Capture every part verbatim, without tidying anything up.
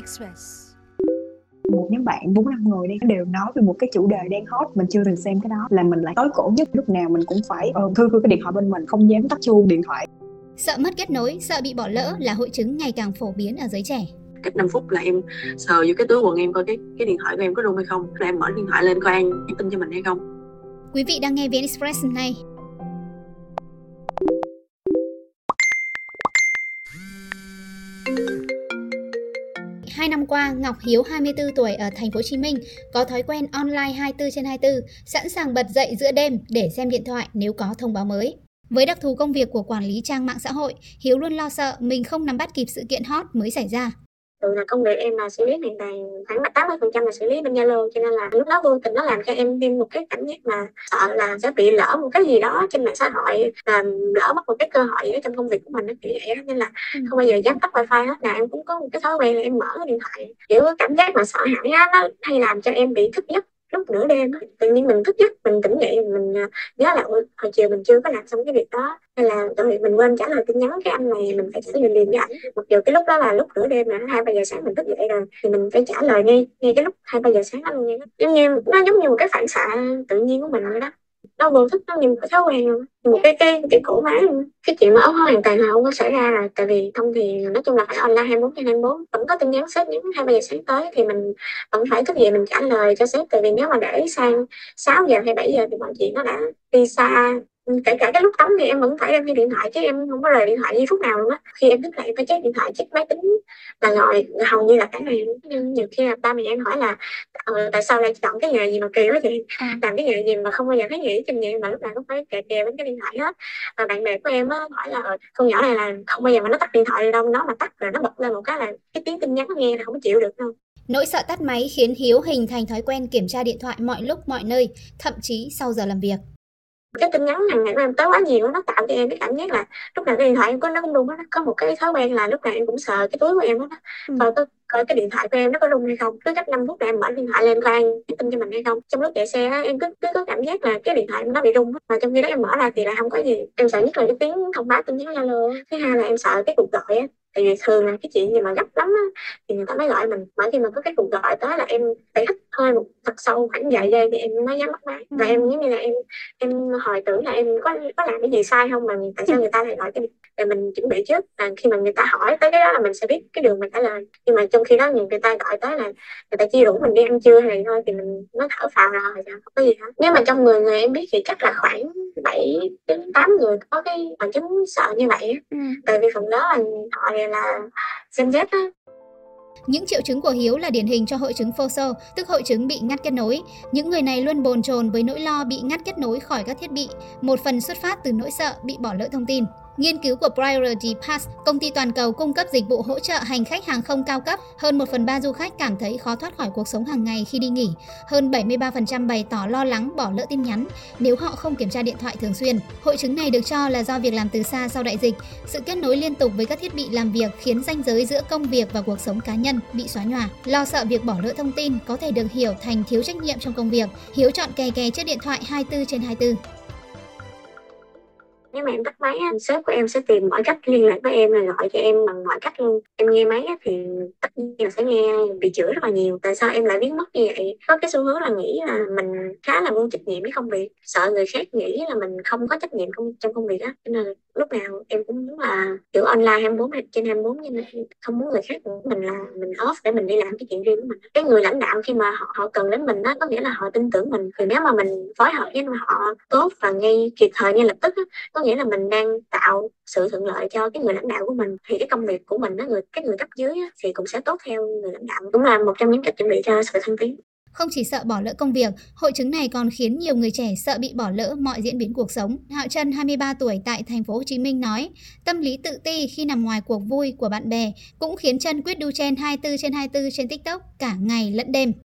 Express. Một nhóm bạn bốn năm người đi đều nói về một cái chủ đề đang hot, mình chưa từng xem cái đó, là mình lại tối cổ nhất, lúc nào mình cũng phải ờ, thư thư cái điện thoại bên mình, không dám tắt chuông điện thoại. Sợ mất kết nối, sợ bị bỏ lỡ là hội chứng ngày càng phổ biến ở giới trẻ. Cách năm phút là em sờ vô cái túi quần em coi cái cái điện thoại của em có rung hay không, là em mở điện thoại lên coi An nhắn tin cho mình hay không. Quý vị đang nghe vê en Express này. Hai năm qua, Ngọc Hiếu hai mươi tư tuổi ở thành phố Hồ Chí Minh có thói quen online hai mươi bốn trên hai mươi bốn, sẵn sàng bật dậy giữa đêm để xem điện thoại nếu có thông báo mới. Với đặc thù công việc của quản lý trang mạng xã hội, Hiếu luôn lo sợ mình không nắm bắt kịp sự kiện hot mới xảy ra. Từ là công việc em là xử lý hoàn toàn khoảng tám mươi phần trăm là xử lý bên Zalo, cho nên là lúc đó vô tình nó làm cho em thêm một cái cảm giác mà sợ là sẽ bị lỡ một cái gì đó trên mạng xã hội, là lỡ mất một cái cơ hội ở trong công việc của mình, nó kiểu vậy đó. Nên là không bao giờ dám tắt wifi hết. Là em cũng có một cái thói quen là em mở cái điện thoại, kiểu cảm giác mà sợ hãi á, nó hay làm cho em bị thức giấc lúc nửa đêm á. Tự nhiên mình thức giấc, mình tỉnh dậy, mình nhớ là hồi chiều mình chưa có làm xong cái việc đó, hay là rồi mình quên trả lời tin nhắn cái anh này, mình phải trả lời liền với ảnh, mặc dù cái lúc đó là lúc nửa đêm, là hai ba giờ sáng mình thức dậy rồi thì mình phải trả lời ngay ngay cái lúc hai ba giờ sáng đó luôn. Giống như nó giống như một cái phản xạ tự nhiên của mình vậy đó, nó vô thức, nó như một cái thói quen luôn, một cái cái cái cổ máy luôn. Cái chuyện mà ốc hoàn toàn là không có xảy ra rồi, tại vì thông thì nói chung là phải online hai mươi bốn trên hai mươi bốn, vẫn có tin nhắn sếp nhắn hai ba giờ sáng tới thì mình vẫn phải thức dậy mình trả lời cho sếp, tại vì nếu mà để sang sáu giờ hay bảy giờ thì mọi chuyện nó đã đi xa. Kể cả cái lúc tắm thì em vẫn phải đem cái điện thoại, chứ em không có rời điện thoại giây phút nào luôn á. Khi em thức dậy phải check điện thoại, check máy tính là rồi, hầu như là cả ngày. Nhưng nhiều khi là ba mẹ em hỏi là ờ, tại sao lại chọn cái nghề gì mà kỳ quá vậy, làm cái nghề gì mà không bao giờ thấy nghỉ trên vậy, mà lúc nào cũng phải kè kè với cái điện thoại hết. Và bạn bè của em á hỏi là con nhỏ này là không bao giờ mà nó tắt điện thoại đâu, nó mà tắt rồi nó bật lên một cái là cái tiếng tin nhắn nghe là không chịu được đâu. Nỗi sợ tắt máy khiến Hiếu hình thành thói quen kiểm tra điện thoại mọi lúc mọi nơi, thậm chí sau giờ làm việc. Cái tin nhắn hàng ngày của em tới quá nhiều, nó tạo cho em cái cảm giác là lúc nào cái điện thoại em có nó cũng rung á. Có một cái thói quen là lúc nào em cũng sờ cái túi của em đó, coi có coi cái điện thoại của em nó có rung hay không. Cứ cách năm phút là em mở điện thoại lên coi nhắn tin cho mình hay không. Trong lúc chạy xe á, em cứ cứ có cảm giác là cái điện thoại nó bị rung, mà trong khi đó em mở ra thì lại không có gì. Em sợ nhất là cái tiếng thông báo tin nhắn Zalo. Thứ hai là em sợ cái cuộc gọi á, tại vì thường là cái chuyện gì mà gấp lắm á thì người ta mới gọi mình, mà khi mà có cái cuộc gọi tới là em phải hít hơi một thật sâu khoảng vài giây thì em mới dám bắt máy. Và em giống như là em em hồi tưởng là em có có làm cái gì sai không mà tại sao người ta lại gọi cái, để mình chuẩn bị trước, là khi mà người ta hỏi tới cái đó là mình sẽ biết cái đường mà trả lời. Nhưng mà trong khi đó người ta gọi tới là người ta chia rủ mình đi ăn trưa hay thôi thì mình nó thở phào rồi, không có gì hết. Nếu mà trong mười người em biết thì chắc là khoảng bảy đến tám người có cái bằng chứng sợ như vậy á. Ừ. Tại vì phần đó là họ là Gen Z á. Những triệu chứng của Hiếu là điển hình cho hội chứng phô xô, tức hội chứng bị ngắt kết nối. Những người này luôn bồn chồn với nỗi lo bị ngắt kết nối khỏi các thiết bị, một phần xuất phát từ nỗi sợ bị bỏ lỡ thông tin. Nghiên cứu của Priority Pass, công ty toàn cầu cung cấp dịch vụ hỗ trợ hành khách hàng không cao cấp, hơn một phần ba du khách cảm thấy khó thoát khỏi cuộc sống hàng ngày khi đi nghỉ. Hơn bảy mươi ba phần trăm bày tỏ lo lắng bỏ lỡ tin nhắn nếu họ không kiểm tra điện thoại thường xuyên. Hội chứng này được cho là do việc làm từ xa sau đại dịch. Sự kết nối liên tục với các thiết bị làm việc khiến ranh giới giữa công việc và cuộc sống cá nhân bị xóa nhòa. Lo sợ việc bỏ lỡ thông tin có thể được hiểu thành thiếu trách nhiệm trong công việc. Hiếu chọn kè kè chiếc điện thoại hai mươi bốn trên hai mươi bốn. Nếu mà em tắt máy á, sếp của em sẽ tìm mọi cách liên lạc với em, là gọi cho em bằng mọi cách luôn. Em nghe máy á, thì tất nhiên là sẽ nghe bị chửi rất là nhiều. Tại sao em lại biến mất như vậy? Có cái xu hướng là nghĩ là mình khá là vô trách nhiệm với công việc, sợ người khác nghĩ là mình không có trách nhiệm trong công việc á. Cho nên là lúc nào em cũng muốn là kiểu online hai mươi bốn trên hai mươi bốn, nhưng không muốn người khác của mình là mình off để mình đi làm cái chuyện riêng của mình. Cái người lãnh đạo khi mà họ, họ cần đến mình á, có nghĩa là họ tin tưởng mình. Thì nếu mà mình phối hợp với họ tốt và ngay kịp thời ngay lập tức á, có nghĩa là mình đang tạo sự thuận lợi cho cái người lãnh đạo của mình, thì cái công việc của mình đó, người cái người cấp dưới á, thì cũng sẽ tốt theo người lãnh đạo. Cũng là một trong những cách chuẩn bị cho sự thăng tiến. Không chỉ sợ bỏ lỡ công việc, hội chứng này còn khiến nhiều người trẻ sợ bị bỏ lỡ mọi diễn biến cuộc sống. Hạo Trân, hai mươi ba tuổi tại thành phố Hồ Chí Minh nói, tâm lý tự ti khi nằm ngoài cuộc vui của bạn bè cũng khiến Trân quyết đu trend hai mươi bốn trên hai mươi bốn trên TikTok cả ngày lẫn đêm.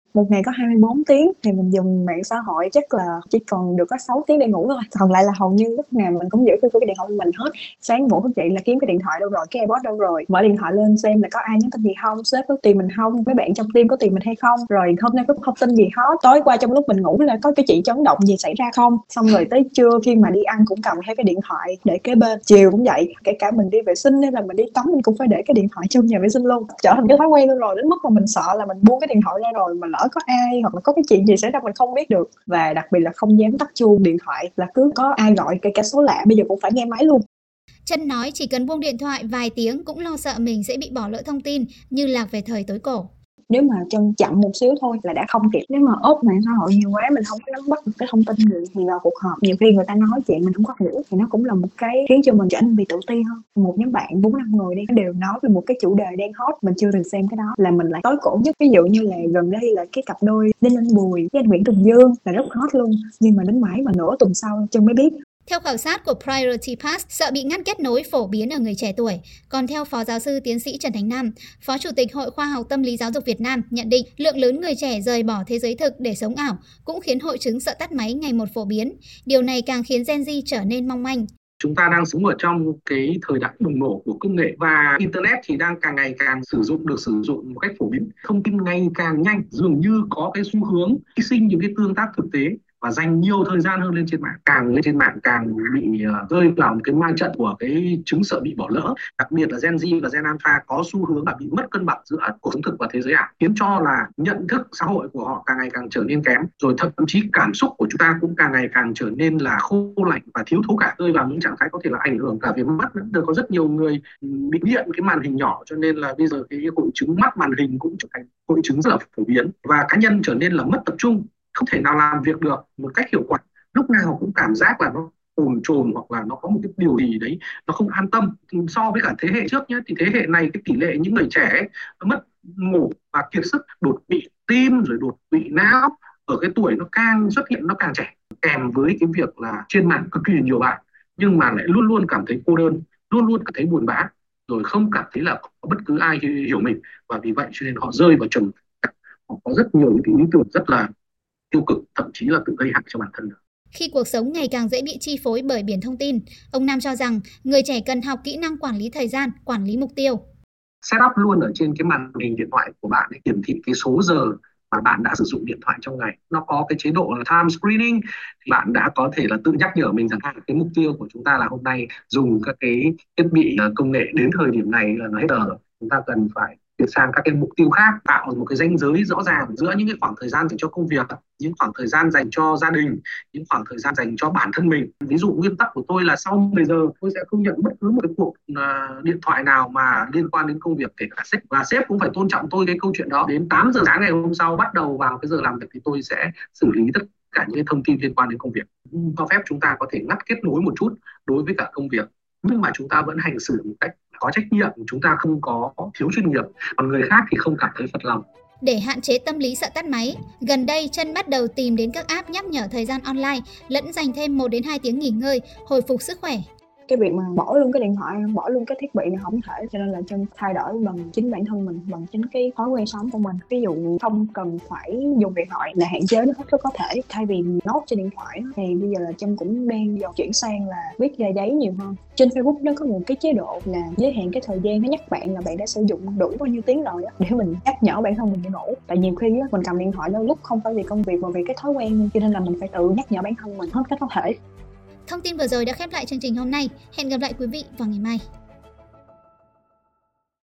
Một ngày có hai mươi bốn tiếng thì mình dùng mạng xã hội chắc là chỉ còn được có sáu tiếng để ngủ thôi, còn lại là hầu như lúc nào mình cũng giữ cái cái điện thoại của mình hết. Sáng ngủ thức dậy là kiếm cái điện thoại đâu rồi, cái iPod đâu rồi, mở điện thoại lên xem là có ai nhắn tin gì không, sếp có tìm mình không, mấy bạn trong team có tìm mình hay không, rồi hôm nay có thông tin gì hot, tối qua trong lúc mình ngủ là có cái chuyện chấn động gì xảy ra không. Xong rồi tới trưa khi mà đi ăn cũng cầm theo cái điện thoại để kế bên, chiều cũng vậy, kể cả mình đi vệ sinh hay là mình đi tắm mình cũng phải để cái điện thoại trong nhà vệ sinh luôn, trở thành cái thói quen luôn rồi, đến mức mà mình sợ là mình buông cái điện thoại ra rồi mà lỡ có ai hoặc là có cái chuyện gì xảy ra mình không biết được. Và đặc biệt là không dám tắt chuông điện thoại, là cứ có ai gọi kể cả số lạ bây giờ cũng phải nghe máy luôn. Trân nói chỉ cần buông điện thoại vài tiếng cũng lo sợ mình sẽ bị bỏ lỡ thông tin như lạc về thời tối cổ. Nếu mà chân chậm một xíu thôi là đã không kịp. Nếu mà ốp mạng xã hội nhiều quá mình không có nắm bắt được cái thông tin gì thì vào cuộc họp nhiều khi người ta nói chuyện mình không có hiểu thì nó cũng là một cái khiến cho mình trở nên bị tự ti hơn. Một nhóm bạn bốn năm người đi đều nói về một cái chủ đề đang hot, mình chưa từng xem cái đó là mình lại tối cổ nhất. Ví dụ như là gần đây là cái cặp đôi Đinh Anh Bùi với anh Nguyễn Tùng Dương là rất hot luôn, nhưng mà đến mãi mà nửa tuần sau chân mới biết. Theo khảo sát của Priority Pass, sợ bị ngắt kết nối phổ biến ở người trẻ tuổi. Còn theo Phó Giáo sư Tiến sĩ Trần Thành Nam, Phó Chủ tịch Hội Khoa học Tâm lý Giáo dục Việt Nam nhận định lượng lớn người trẻ rời bỏ thế giới thực để sống ảo cũng khiến hội chứng sợ tắt máy ngày một phổ biến. Điều này càng khiến Gen Z trở nên mong manh. Chúng ta đang sống ở trong cái thời đại bùng nổ của công nghệ và Internet thì đang càng ngày càng sử dụng được sử dụng một cách phổ biến. Thông tin ngày càng nhanh, dường như có cái xu hướng hy sinh những cái tương tác thực tế và dành nhiều thời gian hơn lên trên mạng. Càng lên trên mạng càng bị uh, rơi vào một cái ma trận của cái chứng sợ bị bỏ lỡ. Đặc biệt là Gen Z và Gen Alpha có xu hướng là bị mất cân bằng giữa cuộc sống thực và thế giới ảo, khiến cho là nhận thức xã hội của họ càng ngày càng trở nên kém, rồi thậm chí cảm xúc của chúng ta cũng càng ngày càng trở nên là khô lạnh và thiếu thấu cảm, rơi vào những trạng thái có thể là ảnh hưởng cả về mắt. Được có rất nhiều người bị nghiện cái màn hình nhỏ, cho nên là bây giờ cái hội chứng mắt màn hình cũng trở thành hội chứng rất là phổ biến, và cá nhân trở nên là mất tập trung, không thể nào làm việc được một cách hiệu quả, lúc nào cũng cảm giác là nó bồn chồn hoặc là nó có một cái điều gì đấy nó không an tâm. So với cả thế hệ trước nhé, thì thế hệ này cái tỷ lệ những người trẻ ấy, mất ngủ và kiệt sức, đột quỵ tim rồi đột quỵ não ở cái tuổi nó càng xuất hiện nó càng trẻ, kèm với cái việc là trên mạng cực kỳ nhiều bạn nhưng mà lại luôn luôn cảm thấy cô đơn, luôn luôn cảm thấy buồn bã, rồi không cảm thấy là có bất cứ ai hiểu mình, và vì vậy cho nên họ rơi vào trầm cảm. Họ có rất nhiều những cái ý tưởng rất là tiêu cực, thậm chí là tự gây hại cho bản thân. Khi cuộc sống ngày càng dễ bị chi phối bởi biển thông tin, ông Nam cho rằng người trẻ cần học kỹ năng quản lý thời gian, quản lý mục tiêu. Set up luôn ở trên cái màn hình điện thoại của bạn ấy, hiển thị cái số giờ mà bạn đã sử dụng điện thoại trong ngày. Nó có cái chế độ là time screening, thì bạn đã có thể là tự nhắc nhở mình rằng cái mục tiêu của chúng ta là hôm nay dùng các cái thiết bị công nghệ đến thời điểm này là nó hết giờ, chúng ta cần phải chuyển sang các cái mục tiêu khác, tạo một cái ranh giới rõ ràng giữa những cái khoảng thời gian dành cho công việc, những khoảng thời gian dành cho gia đình, những khoảng thời gian dành cho bản thân mình. Ví dụ nguyên tắc của tôi là sau mười giờ tôi sẽ không nhận bất cứ một cái cuộc uh, điện thoại nào mà liên quan đến công việc, kể cả sếp, và sếp cũng phải tôn trọng tôi cái câu chuyện đó. Đến tám giờ sáng ngày hôm sau bắt đầu vào cái giờ làm việc thì tôi sẽ xử lý tất cả những cái thông tin liên quan đến công việc. Cho phép chúng ta có thể ngắt kết nối một chút đối với cả công việc, nhưng mà chúng ta vẫn hành xử một cách có trách nhiệm, chúng ta không có thiếu chuyên nghiệp, còn người khác thì không cảm thấy phật lòng. Để hạn chế tâm lý sợ tắt máy, gần đây Trân bắt đầu tìm đến các app nhắc nhở thời gian online, lẫn dành thêm một đến hai tiếng nghỉ ngơi, hồi phục sức khỏe. Cái việc mà bỏ luôn cái điện thoại, bỏ luôn cái thiết bị này không thể, cho nên là Trân thay đổi bằng chính bản thân mình, bằng chính cái thói quen sống của mình. Ví dụ không cần phải dùng điện thoại là hạn chế nó hết sức có thể, thay vì nốt trên điện thoại thì bây giờ là Trân cũng đang dần chuyển sang là viết ra giấy nhiều hơn. Trên Facebook nó có một cái chế độ là giới hạn cái thời gian, nó nhắc bạn là bạn đã sử dụng đủ bao nhiêu tiếng rồi á, để mình nhắc nhở bản thân mình đi ngủ. Tại nhiều khi á mình cầm điện thoại đôi lúc không phải vì công việc mà vì cái thói quen, cho nên là mình phải tự nhắc nhở bản thân mình hết cách có thể. Thông tin vừa rồi đã khép lại chương trình hôm nay. Hẹn gặp lại quý vị vào ngày mai.